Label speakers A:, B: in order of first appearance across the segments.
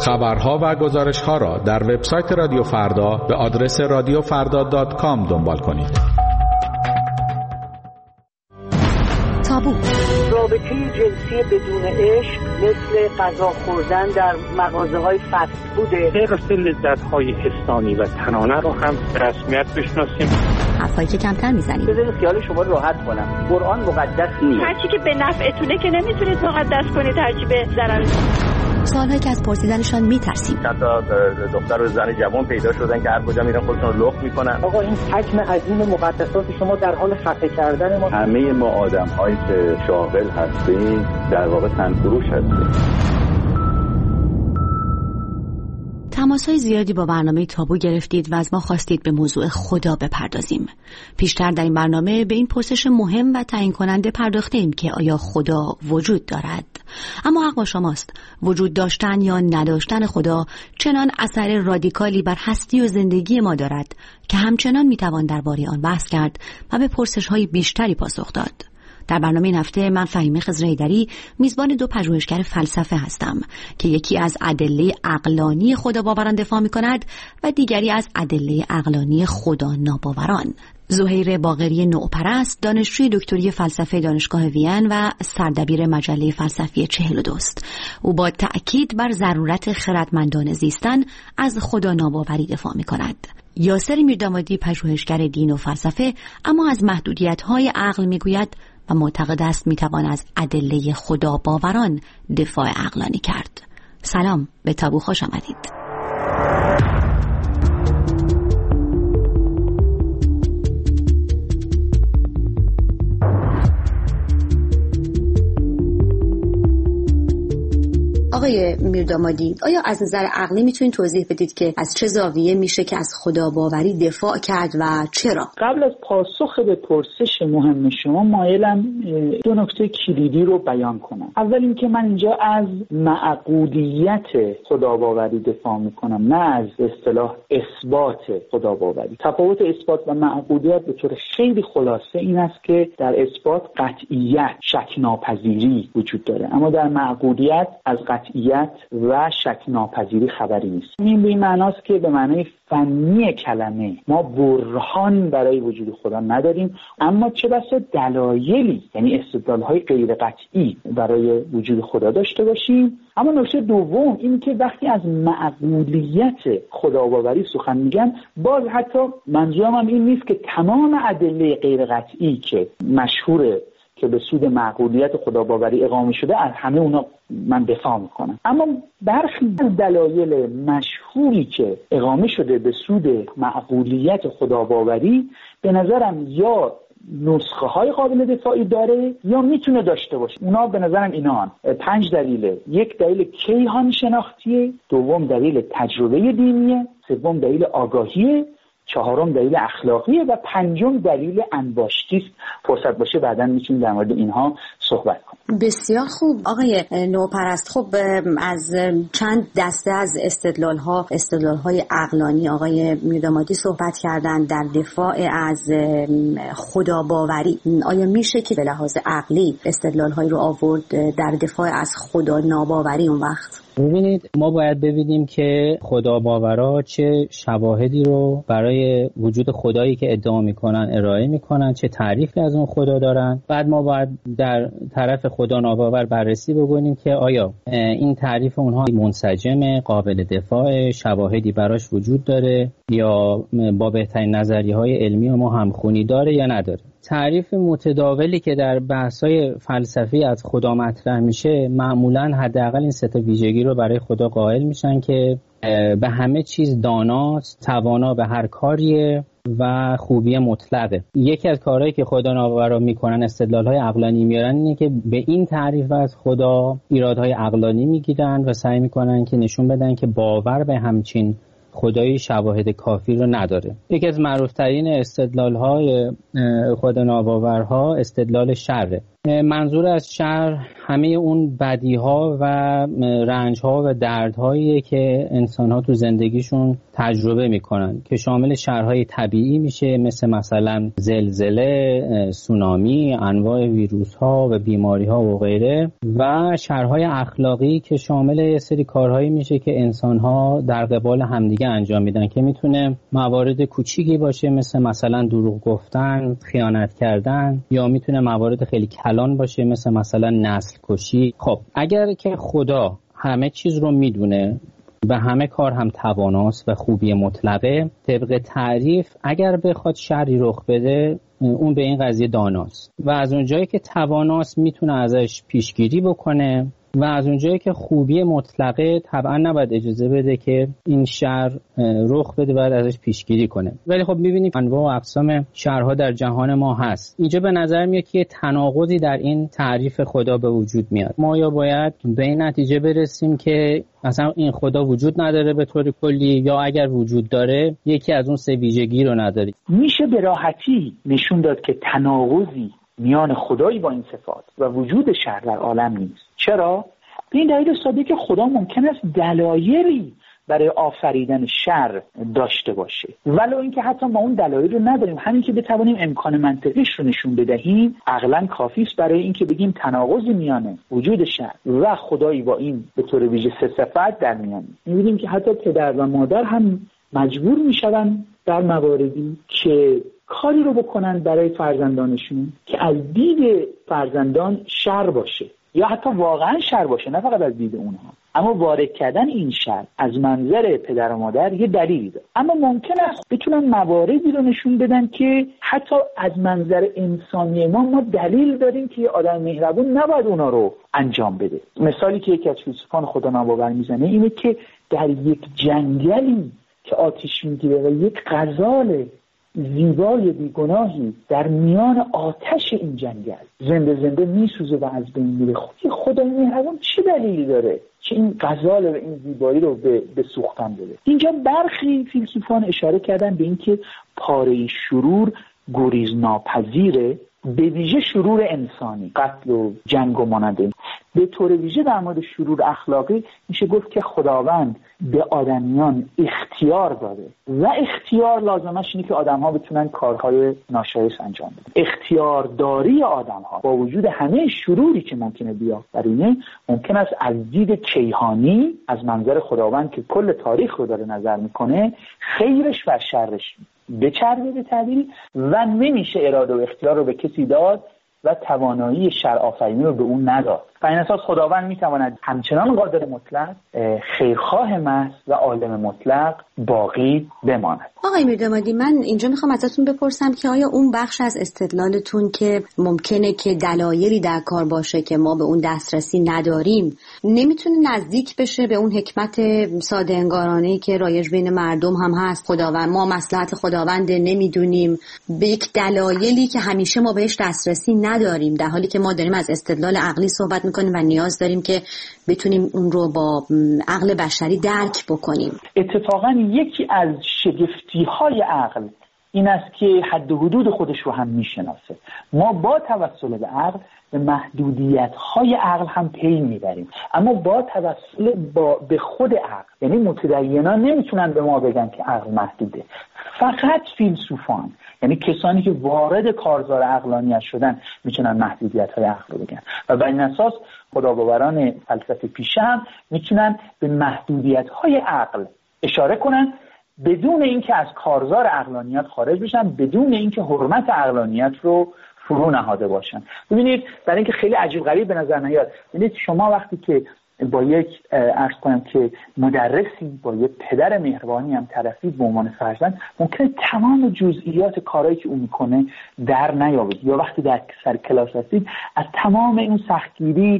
A: خبرها و گزارش‌ها را در وبسایت رادیو فردا به آدرس radiofarda.com دنبال کنید.
B: تابو.
C: رابطه جنسی بدون عشق مثل غذا خوردن در مغازه‌های فست فوده.
D: حفظ لذت‌های حسانی و تنانه رو هم به رسمیت بشناسیم.
B: حرفایی که کمتر میزنیم.
C: بذارید خیال شما راحت کنم. قرآن مقدس نیست.
E: هرچی که به نفعتونه که نمیتونید مقدس کنید، هرچی به ضرر.
B: سوالایی که از پرسیدنشان میترسیم.
F: حتی دختر و زن جوان پیدا شدن که هر کجا میرن خودشون رو لخت میکنن.
C: آقا این حجم عظیم مقدسات شما در حال خفه کردن ما.
F: همه ما آدم‌هایی که شاغل هستیم در واقع تنفروش هستیم.
B: تماس‌های زیادی با برنامه تابو گرفتید و از ما خواستید به موضوع خدا بپردازیم. پیشتر در این برنامه به این پرسش مهم و تعیین کننده پرداختیم که آیا خدا وجود دارد؟ اما حق با شماست. وجود داشتن یا نداشتن خدا چنان اثر رادیکالی بر هستی و زندگی ما دارد که همچنان میتوان درباره آن بحث کرد و به پرسش‌های بیشتری پاسخ داد. در برنامه این هفته من فهیمه خضر حیدری میزبان دو پژوهشگر فلسفه هستم که یکی از ادله عقلانی خدا باوران دفاع می‌کند و دیگری از ادله عقلانی خدا ناباوران. زهیر باقری نوپرست دانشجوی دکتری فلسفه دانشگاه وین و سردبیر مجله فلسفی 42 است. او با تأکید بر ضرورت خردمندانه زیستن از خدا ناباوری دفاع می‌کند. یاسر میردامادی پژوهشگر دین و فلسفه اما از محدودیت‌های عقل می‌گوید و معتقد است میتوان از ادله خدا باوران دفاع عقلانی کرد. سلام، به تابو خوش آمدید. آقای میردامادی، آیا از نظر عقلی میتونید توضیح بدید که از چه زاویه میشه که از خدا باوری دفاع کرد و چرا؟
G: قبل از پاسخ به پرسش مهم شما مایلم دو نکته کلیدی رو بیان کنم. اول اینکه من اینجا از معقولیت خدا باوری دفاع میکنم، نه از اصطلاح اثبات خدا باوری. تفاوت اثبات و معقولیت به طور خیلی خلاصه این است که در اثبات قطعیت، شک ناپذیری وجود داره، اما در معقولیت از قطعیت و شک ناپذیری خبری نیست. این به این معناست که به معنای فنی کلمه ما برهان برای وجود خدا نداریم، اما چه بسا دلایلی، یعنی استدلال‌های غیر قطعی برای وجود خدا داشته باشیم. اما نکته دوم این که وقتی از معقولیت خداباوری سخن میگم، باز حتی منظورم هم این نیست که تمام ادله غیر قطعی که مشهوره که به سود معقولیت خداباوری اقامه شده از همه اونا من دفاع میکنم، اما برخی از دلایل مشهوری که اقامه شده به سود معقولیت خداباوری به نظرم یا نسخه های قابل دفاعی داره یا میتونه داشته باشه. اونا به نظرم اینا 5 دلیله. یک دلیل کیهان شناختیه، دوم دلیل تجربه دینیه، سوم دلیل آگاهیه، چهارم دلیل اخلاقیه و پنجم دلیل انباشتی است. فرصت باشه بعداً میتونیم در مورد اینها صحبت کنیم.
B: بسیار خوب آقای نوپرست. خب از چند دسته از استدلال‌های عقلانی آقای میردامادی صحبت کردن در دفاع از خدا باوری. آیا میشه که به لحاظ عقلی استدلال‌هایی رو آورد در دفاع از خدا ناباوری اون وقت؟
H: ببینید، ما باید ببینیم که خدا باورا چه شواهدی رو برای وجود خدایی که ادعا میکنن ارائه میکنن، چه تعریفی از اون خدا دارن. بعد ما باید در طرف خدا ناباور بررسی بکنیم که آیا این تعریف اونها منسجم، قابل دفاع، شواهدی براش وجود داره یا با بهترین نظریه‌های علمی ما همخونی داره یا نداره. تعریف متداولی که در بحث‌های فلسفی از خدا مطرح میشه معمولاً حداقل این 3 ویژگی رو برای خدا قائل میشن که به همه چیز داناست، توانا به هر کاریه و خوبی مطلقه. یکی از کارهایی که خدا ناباورا میکنن، استدلال‌های عقلانی میارن، اینه که به این تعریف از خدا ایرادهای عقلانی میگیرن و سعی میکنن که نشون بدن که باور به همچین خدایی شواهد کافی رو نداره. یکی از معروفترین استدلال‌های خدا ناباورها استدلال شره. منظور از شر همه اون بدی‌ها و رنج‌ها و دردهایی که انسان‌ها تو زندگیشون تجربه می‌کنن که شامل شرهای طبیعی میشه، مثلا زلزله، سونامی، انواع ویروس‌ها و بیماری‌ها و غیره، و شرهای اخلاقی که شامل یه سری کارهایی میشه که انسان‌ها در قبال همدیگه انجام میدن که میتونه موارد کوچیکی باشه مثلا دروغ گفتن، خیانت کردن، یا میتونه موارد خیلی کلان باشه مثلا نسل کشی. خب اگر که خدا همه چیز رو میدونه و همه کار هم تواناست و خوبی مطلقه، طبق تعریف اگر بخواد شری رخ بده اون به این قضیه داناست و از اونجایی که تواناست میتونه ازش پیشگیری بکنه و از اونجایی که خوبی مطلقه طبعا نباید اجازه بده که این شر رخ بده، باید ازش پیشگیری کنه. ولی خب میبینیم انواع و اقسام شرها در جهان ما هست. اینجا به نظر میاد که تناقضی در این تعریف خدا به وجود میاد. ما یا باید به این نتیجه برسیم که اصلا این خدا وجود نداره به طور کلی، یا اگر وجود داره یکی از اون سه ویژگی رو نداره.
G: میشه به راحتی نشون داد که تناقضی میان خدایی با این صفات و وجود شر در عالم نیست. چرا؟ به این دلیل ساده که خدا ممکن است دلایلی برای آفریدن شر داشته باشه، ولو اینکه حتی ما اون دلایل رو نداریم. همین که بتوانیم امکان منطقیش رو نشون بدهیم عقلاً کافی است برای اینکه بگیم تناقضی میان وجود شر و خدایی با این به طور ویژه سه صفت در میانه. می‌بینیم که حتی پدر و مادر هم مجبور میشوند در مواردی که کاری رو بکنن برای فرزندانشون که از دید فرزندان شر باشه یا حتی واقعا شر باشه، نه فقط از دید اونها، اما وارد کردن این شر از منظر پدر و مادر یه دلیلی داره. اما ممکن است بتونن مواردی رو نشون بدن که حتی از منظر انسانی ما دلیل داریم که یه آدم مهربون نباید اونا رو انجام بده. مثالی که یکی از فیلسوفان خدا ناباور میزنه اینه که در یک جنگلی که آتش میگیره و یک غزال زیبای بیگناهی در میان آتش این جنگل زنده میسوزه و از بین میره، خدای مهربان چه دلیلی داره که این غزال و این زیبایی رو به سوختن بده؟ اینجا برخی فیلسوفان اشاره کردن به اینکه پاره شرور گریز ناپذیره، به ویژه شرور انسانی، قتل و جنگ و مانند. به طور ویژه در مورد شرور اخلاقی میشه گفت که خداوند به آدمیان اختیار داده و اختیار لازمش اینه که آدم‌ها بتونن کارهای ناشایست انجام بدن. اختیارداری آدم‌ها با وجود همه شروری که ممکنه بیافرینه ممکن است از دید کیهانی از منظر خداوند که کل تاریخ رو داره نظر میکنه خیرش و شرش بچربه به تعبیری و نمیشه اراده و اختیار رو به کسی داد و توانایی شر آفرینی رو به اون نداد. و این اساس خداوند میتواند همچنان قادر مطلق، خیرخواه محض و عالم مطلق باقی بماند.
B: آقای میردامادی، من اینجا میخوام ازتون بپرسم که آیا اون بخش از استدلالتون که ممکنه که دلایلی در کار باشه که ما به اون دسترسی نداریم نمیتونه نزدیک بشه به اون حکمت ساده انگارانه‌ای که رایج بین مردم هم هست؟ خداوند، ما مصلحت خداوند نمیدونیم به یک دلایلی که همیشه ما بهش دسترسی نداریم، در حالی که ما داریم از استدلال عقلی صحبت میکنیم و نیاز داریم که بتونیم اون رو با عقل بشری درک بکنیم.
G: اتفاقا یکی از شگفتی‌های عقل این است که حد و حدود خودش رو هم میشناسه. ما با توسل به عقل به محدودیت‌های عقل هم پی میبریم، اما با توسل به خود عقل، یعنی متدینان نمیتونن به ما بگن که عقل محدوده. فقط فیلسوفان، یعنی کسانی که وارد کارزار عقلانیت شدن، میتونن محدودیت‌های عقل رو بگن و بر این اساس خداباوران فلسفه پیشه هم میتونن به محدودیت‌های عقل اشاره کنن بدون اینکه از کارزار عقلانیت خارج بشن، بدون اینکه حرمت عقلانیت رو فرو نهاده باشن. ببینید برای اینکه خیلی عجیب غریب به نظر نیاد، ببینید شما وقتی که با یک عرض کنم که مدرسی، با یک پدر مهربانی هم طرفی به عنوان فرزند، ممکنه تمام جزئیات کارهایی که اون میکنه در نیابید، یا وقتی در سر کلاس هستید از تمام اون سختگیری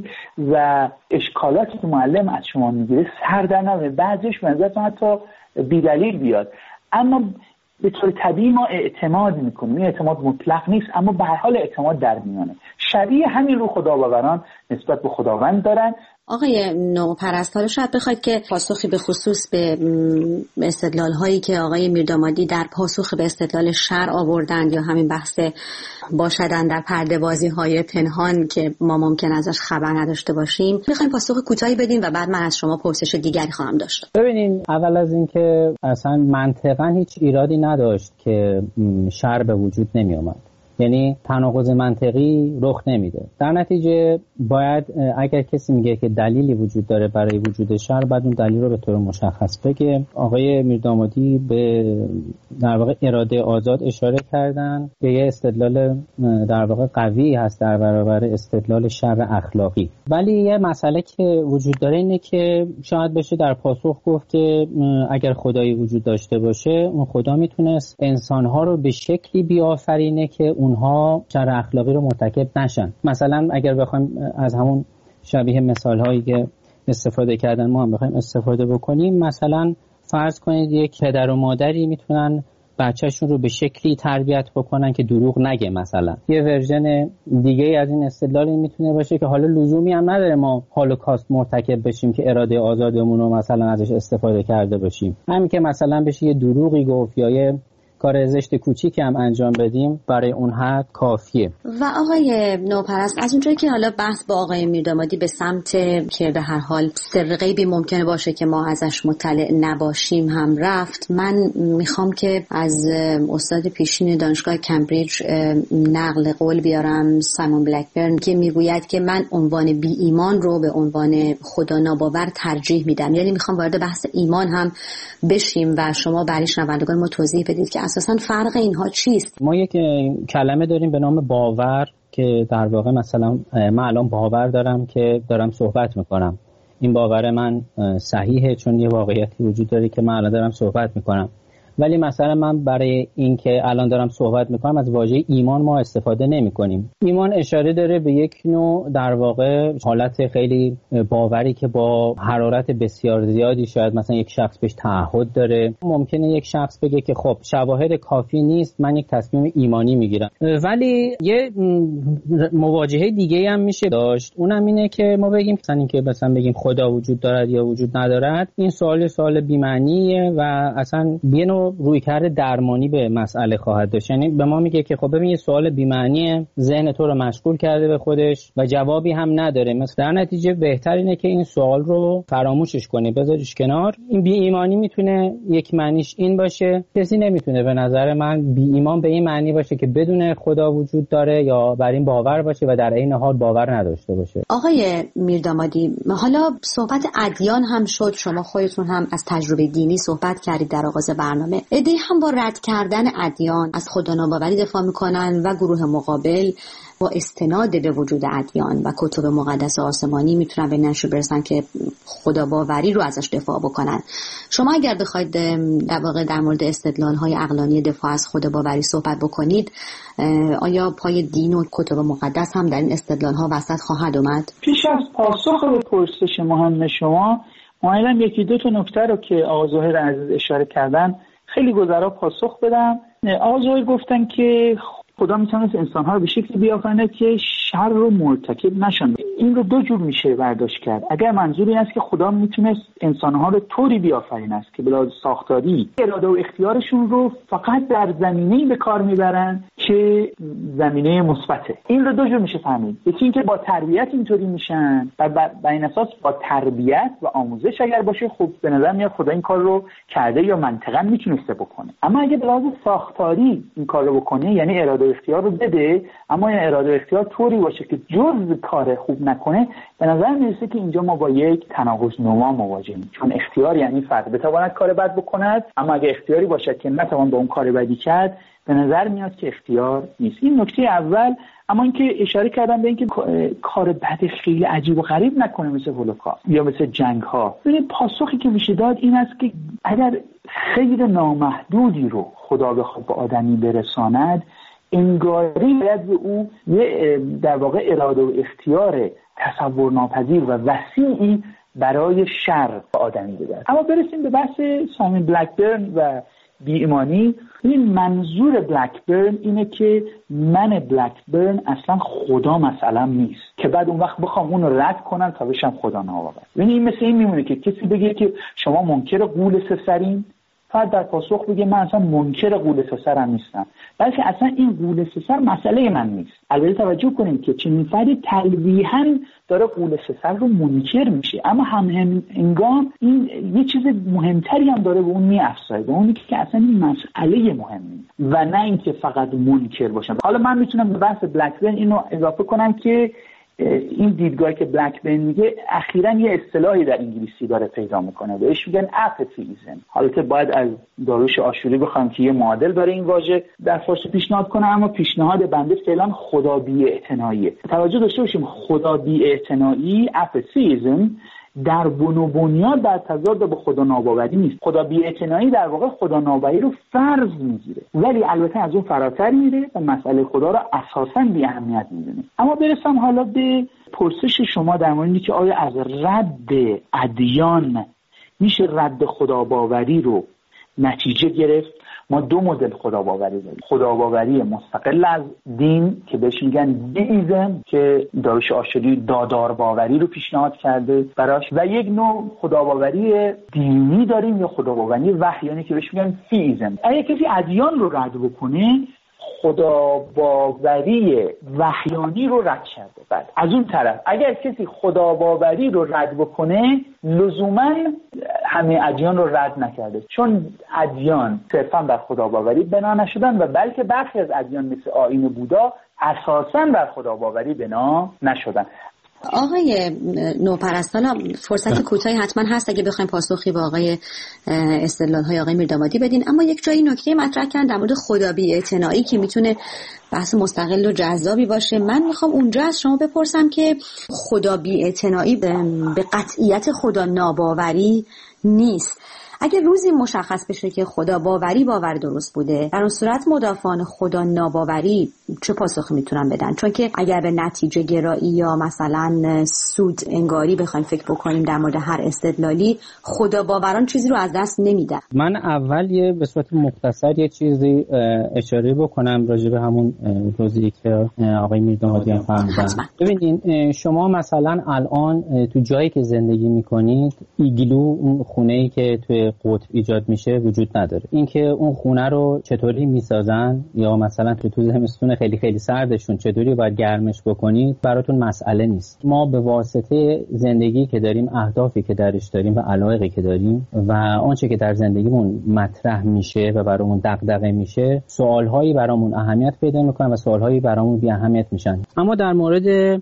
G: و اشکالاتی که معلم از شما میگیره سر در نمیاد، بعضیش به نظرتون حتی بی‌دلیل بیاد، اما به طور طبیعی ما اعتماد میکنیم. این اعتماد مطلق نیست، اما به هر حال اعتماد در میانه. شبیه همین رو خداباوران نسبت به خداوند دارن
B: آقای نوپرست، حالا شاید بخواید که پاسخی به خصوص به استدلال هایی که آقای میردامادی در پاسخ به استدلال شرع آوردند یا همین بحث باشدن در پرده بازی های پنهان که ما ممکن ازش خبر نداشته باشیم، میخوایم پاسخ کوتاهی بدیم و بعد من از شما پرسش دیگری خواهم داشت.
H: ببینین، اول از این که اصلا منطقاً هیچ ایرادی نداشت که شرع به وجود نمی اومد، یعنی تناقض منطقی رخ نمیده. در نتیجه باید اگر کسی میگه که دلیلی وجود داره برای وجود شرع، بعد اون دلیل رو به طور مشخص بگه. آقای میردامادی به در واقع اراده آزاد اشاره کردن که یه استدلال در واقع قوی هست در برابر استدلال شرع اخلاقی. ولی یه مسئله که وجود داره اینه که شاید بشه در پاسخ گفت که اگر خدایی وجود داشته باشه، اون خدا میتونست انسانها رو به شکلی بیافرینه که اونها شرع اخلاقی رو مرتکب نشن. مثلا اگر بخوایم از همون شبیه مثال هایی که استفاده کردن ما هم بخوایم استفاده بکنیم، مثلا فرض کنید یک پدر و مادری میتونن بچه‌شون رو به شکلی تربیت بکنن که دروغ نگه. مثلا یه ورژن دیگه از این استدلال میتونه باشه که حالا لزومی هم نداره ما هولوکاست مرتکب بشیم که اراده آزادمون رو مثلا ازش استفاده کرده باشیم. همین که مثلا بشه یه دروغی گفت یا یه کار زشت کوچیکی هم انجام بدیم، برای اون حد کافیه.
B: و آقای نوپرست، از اونجایی که حالا بحث با آقای میردامادی به سمت که به هر حال سر غیبی ممکنه باشه که ما ازش مطلع نباشیم هم رفت، من میخوام که از استاد پیشین دانشگاه کمبریج نقل قول بیارم، سایمون بلکبرن، که میگوید که من عنوان بی ایمان رو به عنوان خدا ناباور ترجیح میدم. یعنی میخوام وارد بحث ایمان هم بشیم و شما برای شنوندگان ما توضیح بدید که اساساً فرق اینها چیست.
H: ما یک کلمه داریم به نام باور که در واقع مثلا من الان باور دارم که دارم صحبت میکنم، این باور من صحیحه چون یه واقعیتی وجود داره که من الان دارم صحبت میکنم. ولی مثلا من برای این که الان دارم صحبت میکنم از واژه ایمان ما استفاده نمی کنیم. ایمان اشاره داره به یک نوع در واقع حالت خیلی باوری که با حرارت بسیار زیادی، شاید مثلا یک شخص بهش تعهد داره. ممکنه یک شخص بگه که خب شواهد کافی نیست، من یک تصمیم ایمانی میگیرم. ولی یه مواجهه دیگه هم میشه داشت، اونم اینه که ما بگیم مثلا بگیم خدا وجود دارد یا وجود ندارد. این سوال بی معنیه و اصلا یه نوع رویکرد درمانی به مسئله خواهد داشت. یعنی به ما میگه که خب ببین یه سوال بی معنیه، ذهن تو رو مشغول کرده به خودش و جوابی هم نداره. مثلا در نتیجه بهتر اینه که این سوال رو فراموشش کنی، بذاریش کنار. این بی ایمانی میتونه یک معنیش این باشه، کسی نمیتونه به نظر من بی ایمان به این معنی باشه که بدون خدا وجود داره یا بر این باور باشه و در عین حال باور نداشته باشه.
B: آقای میردامادی، حالا صحبت ادیان هم شد، شما خودتون هم از تجربه دینی صحبت کردید در آغاز برنامه. عده‌ای هم با رد کردن ادیان از خدا ناباوری دفاع میکنن و گروه مقابل با استناد به وجود ادیان و کتب مقدس آسمانی میتونن به نتیجه برسن که خدا باوری رو ازش دفاع بکنن. شما اگر بخواید در واقع در مورد استدلال‌های عقلانی دفاع از خدا باوری صحبت بکنید، آیا پای دین و کتب مقدس هم در این استدلال‌ها وسط خواهد اومد؟
G: پیش از پاسخ به پرسش مهم شما، مایلم یکی دو تا نکته رو که آقا ظاهر عزیز اشاره کردن خیلی گذرا پاسخ بدم. آقا ظاهر گفتن که خدا میتونست انسانها رو به شکلی بیافرینه که شر رو مرتکب نشن. این رو دو جور میشه برداشت کرد. اگر منظور این است که خدا میتونست انسانها رو طوری بیافرینه است که بلا ساختاری اراده و اختیارشون رو فقط در زمینه‌ای به کار میبرن که زمینه مثبته، این رو دو جور میشه فهمید. یکی اینکه با تربیت اینطوری میشن و بر این اساس با تربیت و آموزش اگر باشه، خب به نظر میاد خدا این کار رو کرده یا منطقاً میتونسته بکنه. اما اگه به لحاظ ساختاری این کار رو بکنه، یعنی اراده و اختیار رو بده اما این اراده و اختیار طوری باشه که جز کار خوب نکنه، به نظر میرسه که اینجا ما با یک تناقض نما مواجهیم. چون اختیار یعنی فرد بتواند کار بد بکند، اما اگه اختیاری باشه که نتوان با اون کار بدی کرد، به نظر میاد که اختیار نیست. این نکته اول. اما اینکه اشاره کردم به اینکه کار بد خیلی عجیب و غریب نکنه مثل هولوکاست یا مثل جنگ ها، ببینید پاسخی که میشه داد این است که اگر خیر نامحدودی رو خدا بخواد به آدمی برساند، انگاری باید به او یه در واقع اراده و اختیار تصور ناپذیر و وسیعی برای شر به آدمی بده. اما برسیم به بحث سایمون بلکبرن و بی‌ایمانی. این منظور بلکبرن اینه که من بلکبرن اصلا خدا مثلا نیست که بعد اون وقت بخوام اون رو رد کنم تا بشم خدا ناباور. یعنی این مثل این میمونه که کسی بگه که شما منکر غول سسرین، فرد در پاسخ بگه من اصلا منکر غول سسرم نیستم، بلکه اصلا این غول سسر مسئله من نیست. البته توجه کنیم که چنین فردی تلویحاً داره غول سسر رو منکر میشه، اما همهنگام این یه چیز مهمتری هم داره به اون میافزایه، به اونی که اصلا این مسئله مهمی و نه اینکه فقط منکر باشم. حالا من میتونم به بحث بلکبرن اینو اضافه کنم که این دیدگاهی که بلکبرن میگه اخیراً یه اصطلاحی در انگلیسی داره پیدا میکنه، بهش میگن اپاتیزم. حالا که باید از داریوش آشوری بخوام که یه معادل برای این واژه در فارسی پیشنهاد کنه، اما پیشنهاد بنده فعلا خدا بی‌اعتناییه. توجه داشته باشیم خدا بی‌اعتنایی، اپاتیزم، در بنیاد در تضاد با خدا ناباوری نیست. خدا بی‌اعتنایی در واقع خدا ناباوری رو فرض میگیره، ولی البته از اون فراتر میره و مسئله خدا رو اساساً بی اهمیت میدونه. اما برسم حالا به پرسش شما در مورد اینکه آیا از رد ادیان میشه رد خدا باوری رو نتیجه گرفت. ما دو مدل خداباوری داریم: خداباوری مستقل از دین که بهش میگن دیزم که داریوش آشوری دادارباوری رو پیشنهاد کرده براش، و یک نوع خداباوری دینی داریم یا خداباوری وحیانی که بهش میگن فیزم. اگه کسی ادیان رو رد بکنه خداباوری وحیانی رو رد کرده. بعد از اون طرف اگر کسی خداباوری رو رد بکنه لزوما همه ادیان رو رد نکرده، چون ادیان صرفا بر خداباوری بنا نشدن و بلکه برخی از ادیان مثل آیین بودا اساسا بر خداباوری بنا نشدن.
B: آقای نوپرست، حالا فرصت کوتاهی حتما هست اگه بخوایم پاسخی به آقای استدلال‌های آقای میردامادی بدین، اما یک جایی نکته مطرح کردن در مورد خدا بی‌اعتنایی که میتونه بحث مستقل و جذابی باشه. من میخوام اونجا از شما بپرسم که خدا بی‌اعتنایی به قطعیت خدا ناباوری نیست. اگر روزی مشخص بشه که خدا باوری باور درست بوده، در اون صورت مدافعان خدا ناباوری چه پاسخی میتونن بدن؟ چون که اگر به نتیجه گرایی یا مثلا سود انگاری بخوایم فکر بکنیم در مورد هر استدلالی، خدا باوران چیزی رو از دست نمیدن.
H: من اول به صورت مختصر یه چیزی اشاره بکنم راجع به همون توضیحی که آقای میردامادی فرمودن. ببینید شما مثلا الان تو جایی که زندگی میکنید ایگلو، اون خونه‌ای که تو قطب ایجاد میشه وجود نداره. اینکه اون خونه رو چطوری میسازن یا مثلا تو زمستون خیلی خیلی سردشون چطوری باید گرمش بکنید براتون مسئله نیست. ما به واسطه زندگی که داریم، اهدافی که درش داریم و علایقی که داریم و آنچه که در زندگیمون مطرح میشه و برامون دغدغه میشه، سوالهایی برامون اهمیت پیدا میکنن و سوالهایی برامون بی اهمیت میشن. اما در مورد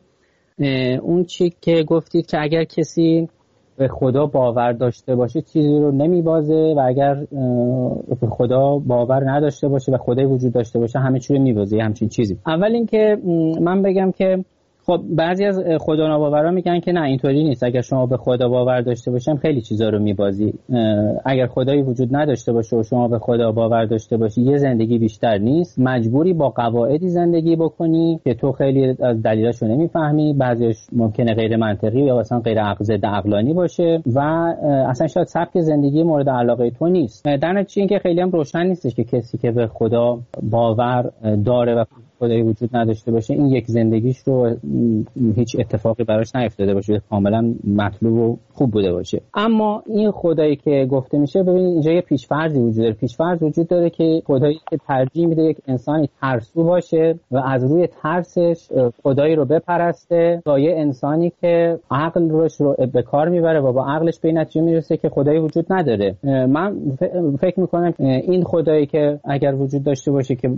H: اون چی که گفتید که اگر کسی به خدا باور داشته باشه چیزی رو نمیبازه و اگر به خدا باور نداشته باشه و خدای وجود داشته باشه همه چی رو میبازه، همچین چیزی. اول اینکه من بگم که خب بعضی از خدا ناباوران میگن که نه اینطوری نیست، اگر شما به خدا باور داشته باشم خیلی چیزا رو میبازی. اگر خدایی وجود نداشته باشه و شما به خدا باور داشته باشی یه زندگی بیشتر نیست، مجبوری با قواعدی زندگی بکنی که تو خیلی از دلیلاشو نمیفهمی، بعضیش ممکنه غیر منطقی یا اصلا غیر ضد عقلانی باشه و اصلا شاید سبک زندگی مورد علاقه تو نیست. در نتیجه اینکه خیلی هم روشن نیستش که کسی که به خدا باور داره و خدایی وجود نداشته باشه این یک زندگیش رو هیچ اتفاقی براش نیفتاده باشه، کاملا مطلوب و خوب بوده باشه. اما این خدایی که گفته میشه، ببینید اینجا یه پیش‌فرضی وجود داره. پیش‌فرض وجود داره که خدایی که ترجیح میده یک انسانی ترسو باشه و از روی ترسش خدایی رو بپرسته تا یه انسانی که عقل رو به کار میبره و با عقلش به نتیجه میرسه که خدایی وجود نداره. من فکر میکنم این خدایی که اگر وجود داشته باشه که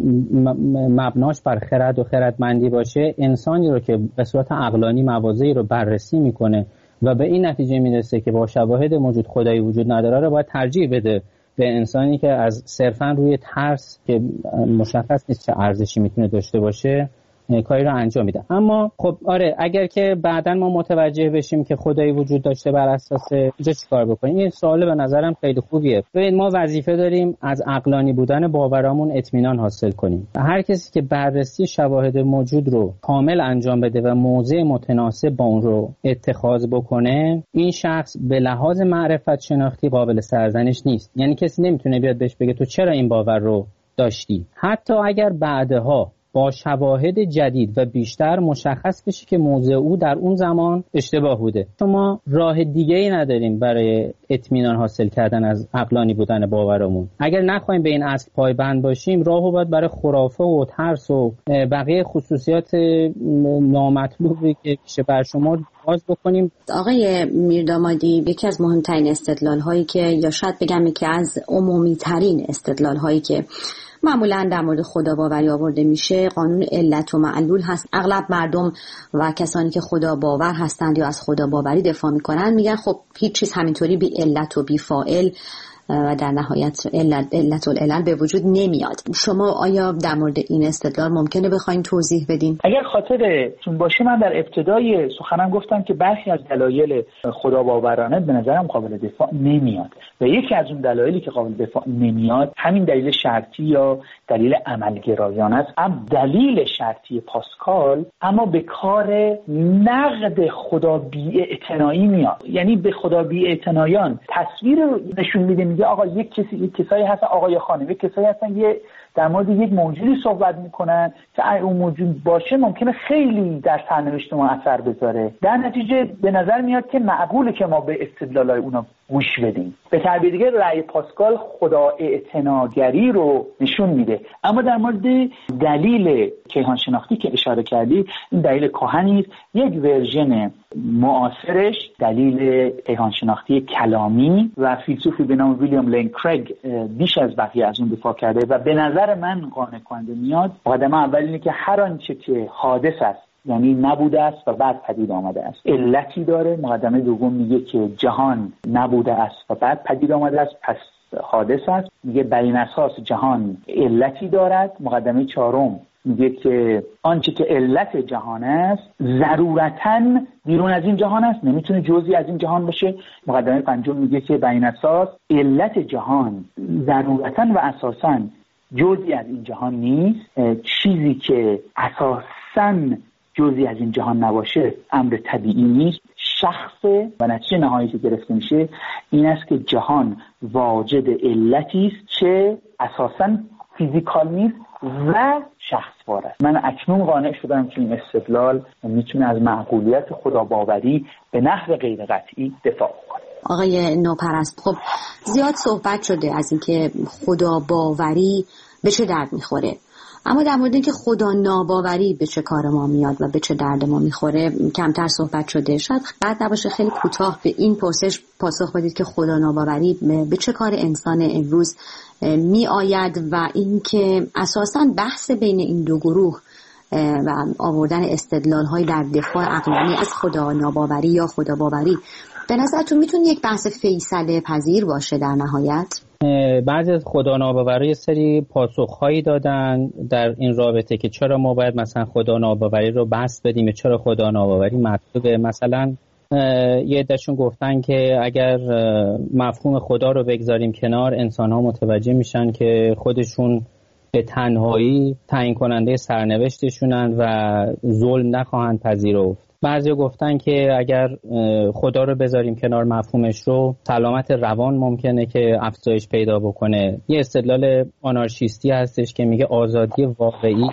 H: مبناش بر خرد و خردمندی باشه، انسانی رو که به صورت عقلانی موازی رو بررسی میکنه و به این نتیجه میرسه که با شواهد موجود خدایی وجود نداره رو باید ترجیح بده به انسانی که از صرفا روی ترس که مشخص نیست چه ارزشی میتونه داشته باشه کاری رو انجام میدن. اما خب آره، اگر که بعداً ما متوجه بشیم که خدایی وجود داشته، بر اساس اینجا چیکار بکنیم؟ این سوال به نظرم خیلی خوبیه. ببینید، ما وظیفه داریم از عقلانی بودن باورامون اطمینان حاصل کنیم. هر کسی که بررسی شواهد موجود رو کامل انجام بده و موضع متناسب با اون رو اتخاذ بکنه، این شخص به لحاظ معرفت شناختی قابل سرزنش نیست. یعنی کسی نمیتونه بیاد بهش بگه تو چرا این باور رو داشتی، حتی اگر بعدها با شواهد جدید و بیشتر مشخص بشه که موضع او در اون زمان اشتباه بوده. ما راه دیگه‌ای نداریم برای اطمینان حاصل کردن از عقلانی بودن باورمون. اگر نخوایم به این اصل پایبند باشیم، راهو باید برای خرافه و ترس و بقیه خصوصیات نامطلوبی که میشه بر شما باز بکنیم.
B: آقای میردامادی، یکی از مهمترین استدلال هایی که، یا شاید بگم یکی از عمومی ترین استدلال هایی که معمولا در مورد خدا باوری آورده میشه، قانون علت و معلول هست. اغلب مردم و کسانی که خدا باور هستند یا از خدا باوری دفاع میکنن میگن خب هیچ چیز همینطوری بی علت و بی فاعل و در نهایت علت العلل به وجود نمیاد. شما آیا در مورد این استدلال ممکنه بخواید توضیح بدین؟
G: اگر خاطرتون باشه، من در ابتدای سخنم گفتم که برخی از دلایل خدا باورانه به نظرم قابل دفاع نمیاد و یکی از اون دلایلی که قابل دفاع نمیاد همین دلیل شرطی یا دلیل عملگرایانه است. دلیل شرطی پاسکال اما به کار نقد خدا بی‌اعتنایی میاد. یعنی به خدا بی‌اعتنایان تصویر رو نشون میده، میگه آقا یک کسایی هستن، آقا یا خانم، یک کسایی هستن یه در مورد یک موجودی صحبت میکنن که اون موجود باشه ممکنه خیلی در سرنوشت ما اثر بذاره. در نتیجه به نظر میاد که معقوله که ما به استدلالای اونا گوش بدیم. به تعبیر دیگه رأی پاسکال خدا اعتناگری رو نشون میده. اما در مورد دلیل کیهان شناختی که اشاره کردی، این دلیل کهنی است. یک ورژن معاصرش دلیل کیهان شناختی کلامی و فیلسوفی به نام ویلیام لین کریگ بیش از بقیه از اون دفاع کرده و به نظر من قانع کننده میاد. مقدمه اول اینه که هر آنچه که حادث است، یعنی نبوده است و بعد پدید آمده است، علتی داره. مقدمه دوم میگه که جهان نبوده است و بعد پدید آمده است، پس حادث است. میگه بر این اساس جهان علتی دارد. مقدمه چهارم میگه که آنچه که علت جهان است ضرورتاً بیرون از این جهان است، نمیتونه جزئی از این جهان باشه. مقدمه پنجم میگه که بر این اساس علت جهان ضرورتاً و اساساً جزئی از این جهان نیست. چیزی که اساساً جزئی از این جهان نباشه امر طبیعی نیست، شخص. و نتیجه نهایی که گرفته میشه این است که جهان واجد علتی است که اساساً فیزیکال نیست و شخصوار است. من اکنون قانع شدم که این استدلال میتونه از معقولیت خدا باوری به نحو غیر قطعی دفاع کنه.
B: آقای نوپرست، خب زیاد صحبت شده از اینکه خدا باوری به چه درد میخوره، اما در مورد اینکه خدا ناباوری به چه کار ما میاد و به چه درد ما میخوره کمتر صحبت شده. شاید بعد نباشه خیلی کوتاه به این پرسش پاسخ بدید که خدا ناباوری به چه کار انسان امروز می آید و اینکه اساساً بحث بین این دو گروه و آوردن استدلال‌های در دفاع عقلانی از خدا ناباوری یا خدا باوری به نظرتون میتونه یک بحث فیصله پذیر باشه در نهایت؟
H: بعضی از خدا ناباوری سری پاسخ‌هایی دادن در این رابطه که چرا ما باید مثلا خدا ناباوری رو بحث بدیم، چرا خدا ناباوری مطلوبه. مثلا یه عده‌شون گفتن که اگر مفهوم خدا رو بگذاریم کنار، انسان‌ها متوجه میشن که خودشون به تنهایی تعیین کننده سرنوشتشونن و ظلم نخواهند پذیرفت. بعضی گفتن که اگر خدا رو بذاریم کنار مفهومش رو، سلامت روان ممکنه که افزایش پیدا بکنه. یه استدلال آنارشیستی هستش که میگه آزادی واقعی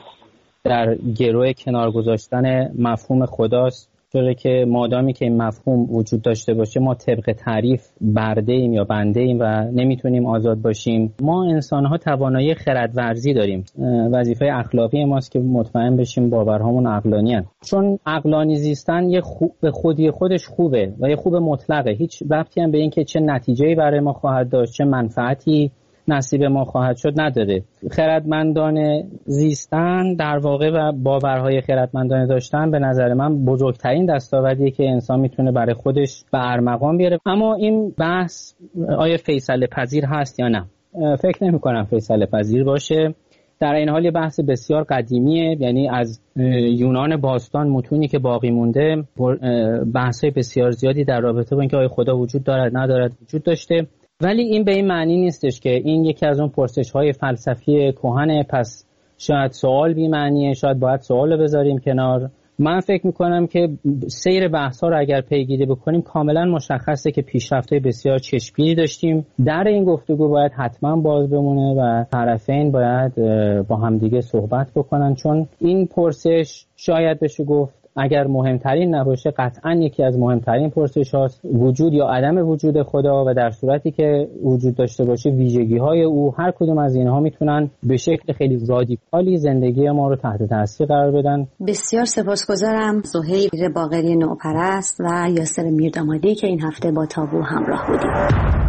H: در گروه کنار گذاشتن مفهوم خداست، چون که مادامی که این مفهوم وجود داشته باشه ما طبق تعریف برده ایم یا بنده ایم و نمیتونیم آزاد باشیم. ما انسان‌ها توانایی خردورزی داریم. وظیفه اخلاقی ماست که مطمئن بشیم باورهامون عقلانی هستند. چون عقلانی زیستن به خودی خودش خوبه و یه خوب مطلقه، هیچ ربطی هم به این که چه نتیجه‌ای برای ما خواهد داشت، چه منفعتی نصیب ما خواهد شد نداره. خردمندانه زیستن در واقع و باورهای خردمندانه داشتن به نظر من بزرگترین دستاوردیه که انسان میتونه برای خودش به ارمغان بیاره. اما این بحث آیا فیصله پذیر هست یا نه؟ فکر نمی کنم فیصله پذیر باشه. در این حال یه بحث بسیار قدیمیه، یعنی از یونان باستان متونی که باقی مونده بحث‌های بسیار زیادی در رابطه با اینکه آیا خدا وجود دارد ندارد وجود داشته. ولی این به این معنی نیستش که این یکی از اون پرسش‌های فلسفی کهنه، پس شاید سوال بی معنیه، شاید باید سوال رو بذاریم کنار. من فکر میکنم که سیر بحث‌ها رو اگر پیگیری بکنیم کاملا مشخصه که پیشرفت‌های بسیار چشمگیری داشتیم. در این گفتگو باید حتما باز بمونه و طرفین باید با همدیگه صحبت بکنن، چون این پرسش شاید بشه گفت اگر مهمترین نباشه قطعا یکی از مهمترین پرسش هاست، وجود یا عدم وجود خدا، و در صورتی که وجود داشته باشه ویژگی های او. هر کدوم از اینها میتونن به شکل خیلی رادیکالی زندگی ما رو تحت تاثیر قرار بدن.
B: بسیار سپاسگزارم سهیل باقری نوپرست و یاسر میردامادی که این هفته با تابو همراه بودیم.